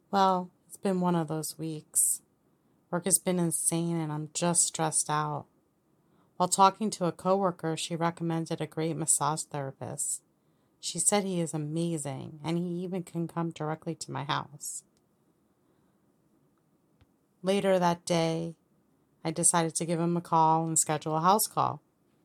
Well, it's been one of those weeks. Work has been insane and I'm just stressed out. While talking to a coworker, she recommended a great massage therapist. She said he is amazing and he even can come directly to my house. Later that day, I decided to give him a call and schedule a house call.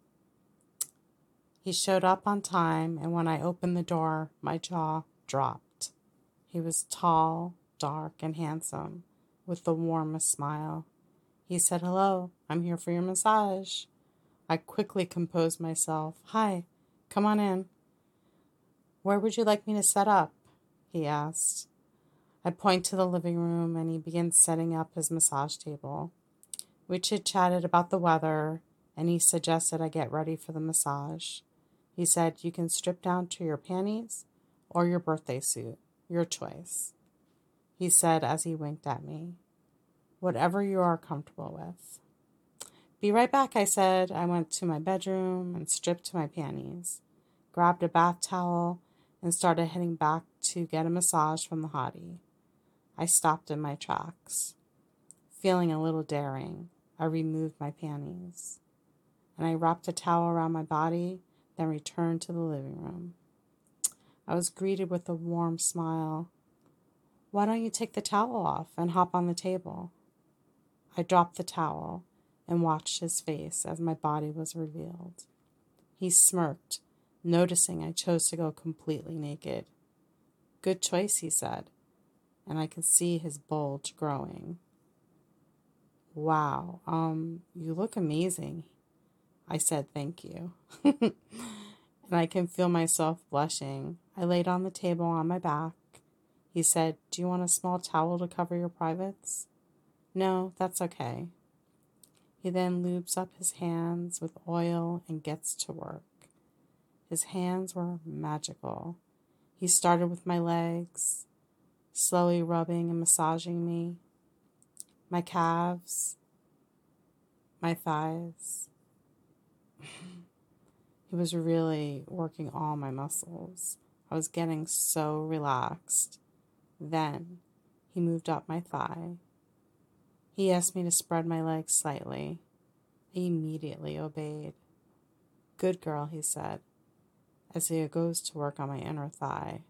He showed up on time, and when I opened the door, my jaw dropped. He was tall, dark, and handsome, with the warmest smile. He said, "Hello, I'm here for your massage." I quickly composed myself. "Hi, come on in." "Where would you like me to set up?" he asked. I point to the living room and he begins setting up his massage table. We chit-chatted about the weather and he suggested I get ready for the massage. He said, "You can strip down to your panties or your birthday suit, your choice," he said as he winked at me. "Whatever you are comfortable with." "Be right back," I said. I went to my bedroom and stripped to my panties, grabbed a bath towel, and started heading back to get a massage from the hottie. I stopped in my tracks. Feeling a little daring, I removed my panties, and I wrapped a towel around my body, then returned to the living room. I was greeted with a warm smile. "Why don't you take the towel off and hop on the table?" I dropped the towel and watched his face as my body was revealed. He smirked, noticing I chose to go completely naked. "Good choice," he said, and I could see his bulge growing. "Wow, you look amazing." I said thank you. And I can feel myself blushing. I laid on the table on my back. He said, "Do you want a small towel to cover your privates?" "No, that's okay." He then lubes up his hands with oil and gets to work. His hands were magical. He started with my legs, slowly rubbing and massaging me, my calves, my thighs. He was really working all my muscles. I was getting so relaxed. Then he moved up my thigh. He asked me to spread my legs slightly. I immediately obeyed. "Good girl," he said, as he goes to work on my inner thigh.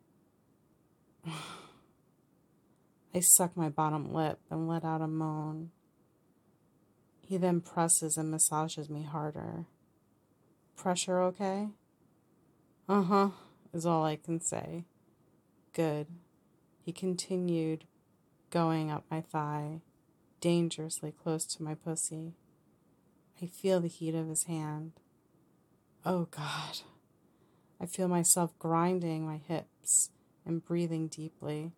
I suck my bottom lip and let out a moan. He then presses and massages me harder. "Pressure okay?" "Uh-huh," is all I can say. "Good." He continued going up my thigh, dangerously close to my pussy. I feel the heat of his hand. Oh, God. I feel myself grinding my hips and breathing deeply.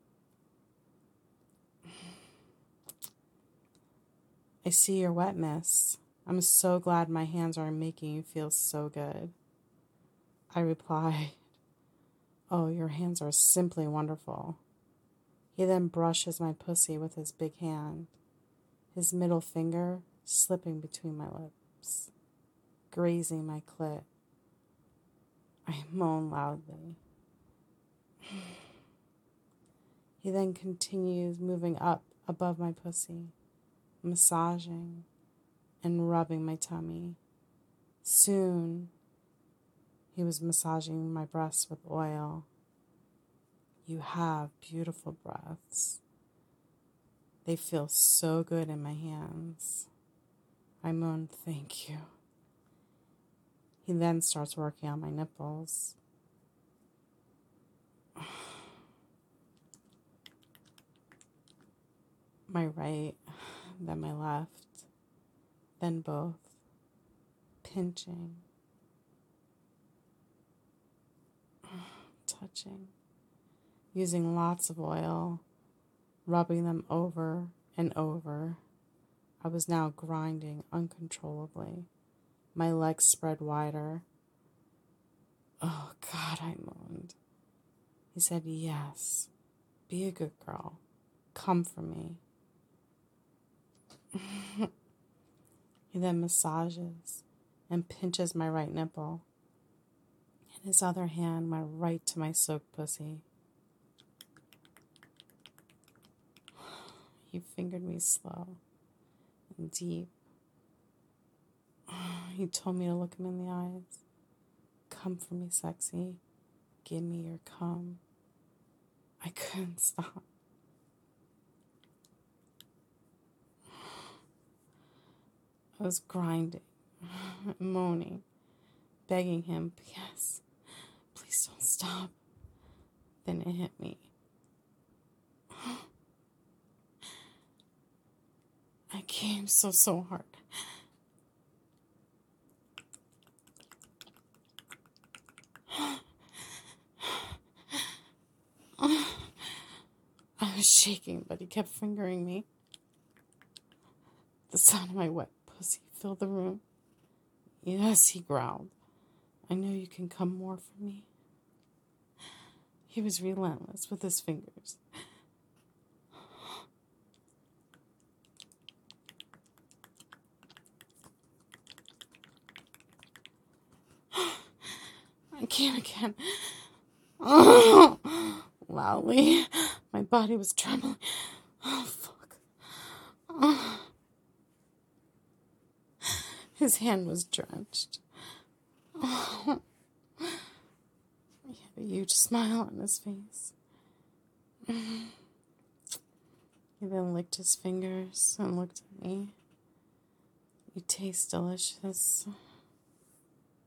"I see your wetness. I'm so glad my hands are making you feel so good." I replied, "Oh, your hands are simply wonderful." He then brushes my pussy with his big hand, his middle finger slipping between my lips, grazing my clit. I moan loudly. He then continues moving up above my pussy, massaging and rubbing my tummy. Soon, he was massaging my breasts with oil. "You have beautiful breaths. They feel so good in my hands." I moaned, "Thank you." He then starts working on my nipples. My right, then my left, then both, pinching, touching, using lots of oil, rubbing them over and over. I was now grinding uncontrollably, my legs spread wider. "Oh, God," I moaned. He said, "Yes, be a good girl. Come for me." He then massages and pinches my right nipple, and his other hand went right to my soaked pussy. He fingered me slow and deep. He told me to look him in the eyes. Come for me, sexy. Give me your cum. I couldn't stop. I was grinding, moaning, begging him, yes, please don't stop. Then it hit me. I came so hard. I was shaking, but he kept fingering me. The sound of my wet pussy filled the room. Yes, he growled. I know you can come more for me. He was relentless with his fingers. I came again. Loudly. My body was trembling. Oh, fuck. His hand was drenched. He had a huge smile on his face. He then licked his fingers and looked at me. You taste delicious.